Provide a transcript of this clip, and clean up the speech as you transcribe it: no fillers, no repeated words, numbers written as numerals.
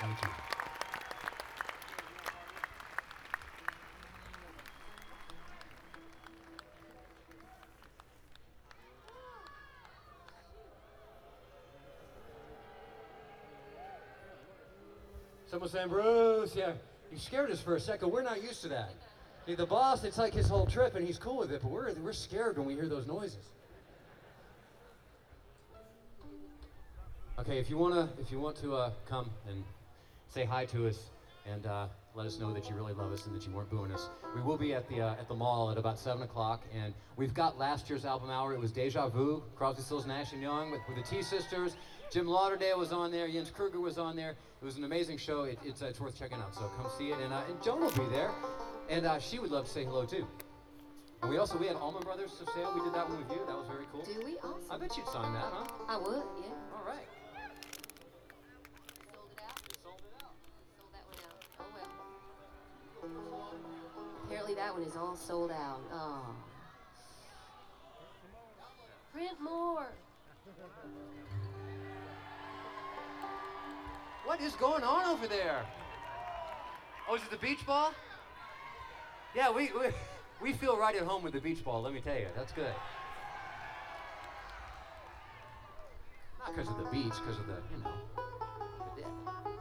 Thank you. Someone saying, Bruce, yeah, you scared us for a second. We're not used to that. See, the boss, it's like his whole trip, and he's cool with it, but we're scared when we hear those noises. Okay, if you want to come and say hi to us and let us know that you really love us and that you weren't booing us, we will be at the mall at about 7 o'clock, and we've got last year's album hour. It was Deja Vu, Crosby, Stills, Nash and Young with the T Sisters. Jim Lauderdale was on there. Jens Kruger was on there. It was an amazing show. It's worth checking out. So come see it, and Joan will be there, and she would love to say hello too. And we had Allman Brothers to sale. We did that one with you. That was very cool. Do we? Awesome. I bet you'd sign that, huh? I would, yeah. All right. Sold it out? You sold it out. Sold that one out. Oh well. Apparently that one is all sold out. Oh. Print more. What is going on over there? Oh, is it the beach ball? Yeah, we feel right at home with the beach ball, let me tell you. That's good. Not because of the beach, because of the,